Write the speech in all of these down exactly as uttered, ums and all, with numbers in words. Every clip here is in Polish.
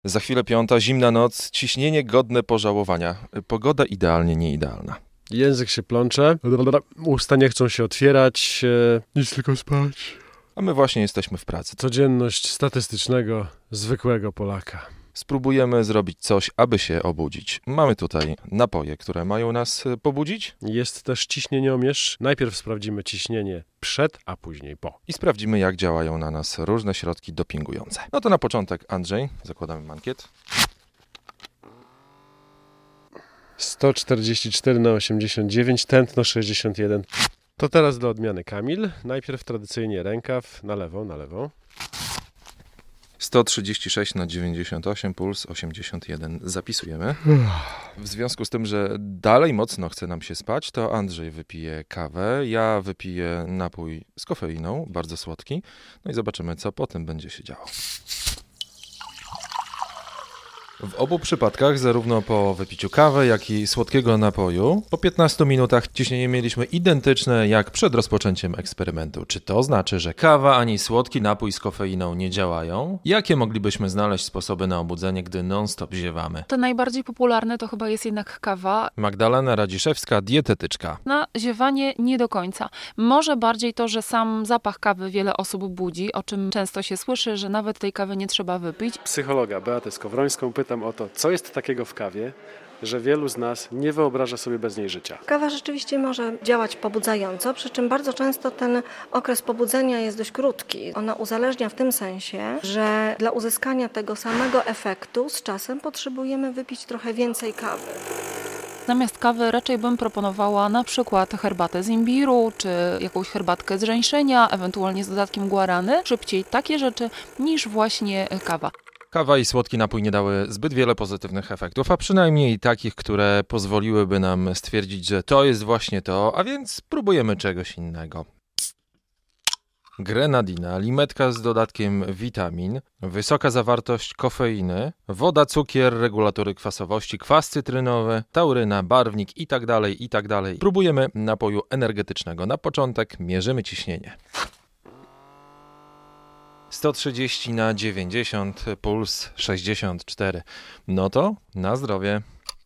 Za chwilę piąta, zimna noc, ciśnienie godne pożałowania. Pogoda idealnie nieidealna. Język się plącze, usta nie chcą się otwierać, nic tylko spać. A my właśnie jesteśmy w pracy. Codzienność statystycznego, zwykłego Polaka. Spróbujemy zrobić coś, aby się obudzić. Mamy tutaj napoje, które mają nas pobudzić. Jest też ciśnieniomierz. Najpierw sprawdzimy ciśnienie przed, a później po. I sprawdzimy, jak działają na nas różne środki dopingujące. No to na początek, Andrzej, zakładamy mankiet. sto czterdzieści cztery na osiemdziesiąt dziewięć, tętno sześćdziesiąt jeden. To teraz dla odmiany Kamil. Najpierw tradycyjnie rękaw na lewą, na lewą. sto trzydzieści sześć na dziewięćdziesiąt osiem, puls osiemdziesiąt jeden. Zapisujemy. W związku z tym, że dalej mocno chce nam się spać, to Andrzej wypije kawę, ja wypiję napój z kofeiną, bardzo słodki. No i zobaczymy, co potem będzie się działo. W obu przypadkach, zarówno po wypiciu kawy, jak i słodkiego napoju, po piętnastu minutach ciśnienie mieliśmy identyczne jak przed rozpoczęciem eksperymentu. Czy to znaczy, że kawa ani słodki napój z kofeiną nie działają? Jakie moglibyśmy znaleźć sposoby na obudzenie, gdy non-stop ziewamy? To najbardziej popularne to chyba jest jednak kawa. Magdalena Radziszewska, dietetyczka. Na ziewanie nie do końca. Może bardziej to, że sam zapach kawy wiele osób budzi, o czym często się słyszy, że nawet tej kawy nie trzeba wypić. Psychologa Beatę Skowrońską pytam o to, co jest takiego w kawie, że wielu z nas nie wyobraża sobie bez niej życia. Kawa rzeczywiście może działać pobudzająco, przy czym bardzo często ten okres pobudzenia jest dość krótki. Ona uzależnia w tym sensie, że dla uzyskania tego samego efektu z czasem potrzebujemy wypić trochę więcej kawy. Zamiast kawy raczej bym proponowała na przykład herbatę z imbiru, czy jakąś herbatkę z żeńszenia, ewentualnie z dodatkiem guarany. Szybciej takie rzeczy niż właśnie kawa. Kawa i słodki napój nie dały zbyt wiele pozytywnych efektów, a przynajmniej takich, które pozwoliłyby nam stwierdzić, że to jest właśnie to, a więc spróbujemy czegoś innego. Grenadina, limetka z dodatkiem witamin, wysoka zawartość kofeiny, woda, cukier, regulatory kwasowości, kwas cytrynowy, tauryna, barwnik itd., itd. Próbujemy napoju energetycznego. Na początek mierzymy ciśnienie. sto trzydzieści na dziewięćdziesiąt, puls sześćdziesiąt cztery. No to na zdrowie.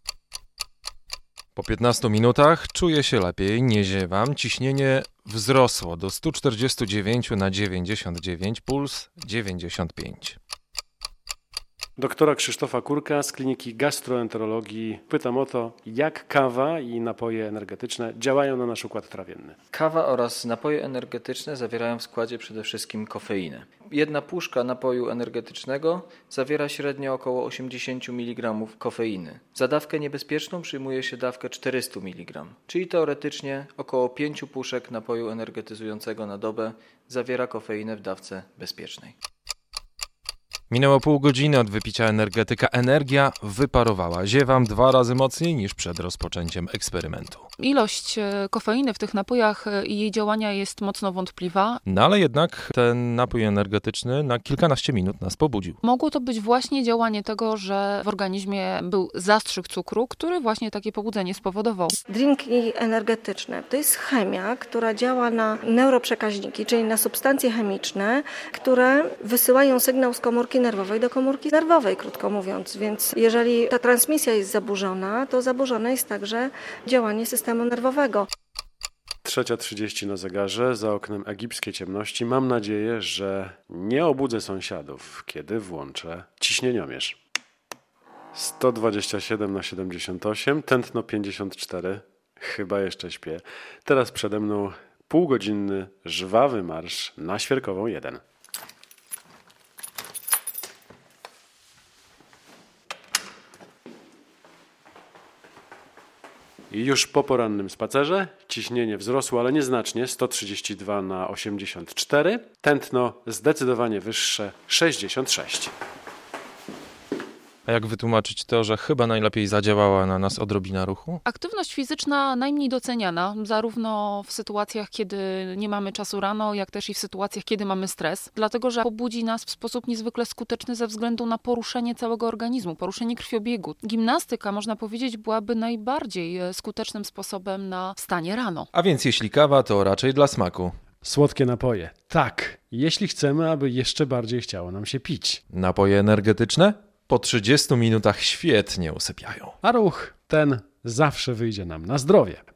Po piętnastu minutach czuję się lepiej, nie ziewam. Ciśnienie wzrosło do sto czterdzieści dziewięć na dziewięćdziesiąt dziewięć, puls dziewięćdziesiąt pięć. Doktora Krzysztofa Kurka z Kliniki Gastroenterologii pytam o to, jak kawa i napoje energetyczne działają na nasz układ trawienny. Kawa oraz napoje energetyczne zawierają w składzie przede wszystkim kofeinę. Jedna puszka napoju energetycznego zawiera średnio około osiemdziesiąt miligramów kofeiny. Za dawkę niebezpieczną przyjmuje się dawkę czterysta miligramów, czyli teoretycznie około pięć puszek napoju energetyzującego na dobę zawiera kofeinę w dawce bezpiecznej. Minęło pół godziny od wypicia energetyka. Energia wyparowała. Ziewam dwa razy mocniej niż przed rozpoczęciem eksperymentu. Ilość kofeiny w tych napojach i jej działania jest mocno wątpliwa. No ale jednak ten napój energetyczny na kilkanaście minut nas pobudził. Mogło to być właśnie działanie tego, że w organizmie był zastrzyk cukru, który właśnie takie pobudzenie spowodował. Drinki energetyczne to jest chemia, która działa na neuroprzekaźniki, czyli na substancje chemiczne, które wysyłają sygnał z komórki nerwowej do komórki nerwowej, krótko mówiąc. Więc jeżeli ta transmisja jest zaburzona, to zaburzone jest także działanie systemu nerwowego. Trzecia trzydzieści na zegarze, za oknem egipskiej ciemności. Mam nadzieję, że nie obudzę sąsiadów, kiedy włączę ciśnieniomierz. sto dwadzieścia siedem na siedemdziesiąt osiem, tętno pięćdziesiąt cztery. Chyba jeszcze śpię. Teraz przede mną półgodzinny, żwawy marsz na Świerkową jeden. I już po porannym spacerze ciśnienie wzrosło, ale nieznacznie, sto trzydzieści dwa na osiemdziesiąt cztery, tętno zdecydowanie wyższe, sześćdziesiąt sześć. A jak wytłumaczyć to, że chyba najlepiej zadziałała na nas odrobina ruchu? Aktywność fizyczna najmniej doceniana, zarówno w sytuacjach, kiedy nie mamy czasu rano, jak też i w sytuacjach, kiedy mamy stres, dlatego że pobudzi nas w sposób niezwykle skuteczny ze względu na poruszenie całego organizmu, poruszenie krwiobiegu. Gimnastyka, można powiedzieć, byłaby najbardziej skutecznym sposobem na wstanie rano. A więc jeśli kawa, to raczej dla smaku. Słodkie napoje. Tak, jeśli chcemy, aby jeszcze bardziej chciało nam się pić. Napoje energetyczne? po trzydziestu minutach świetnie usypiają. A ruch ten zawsze wyjdzie nam na zdrowie.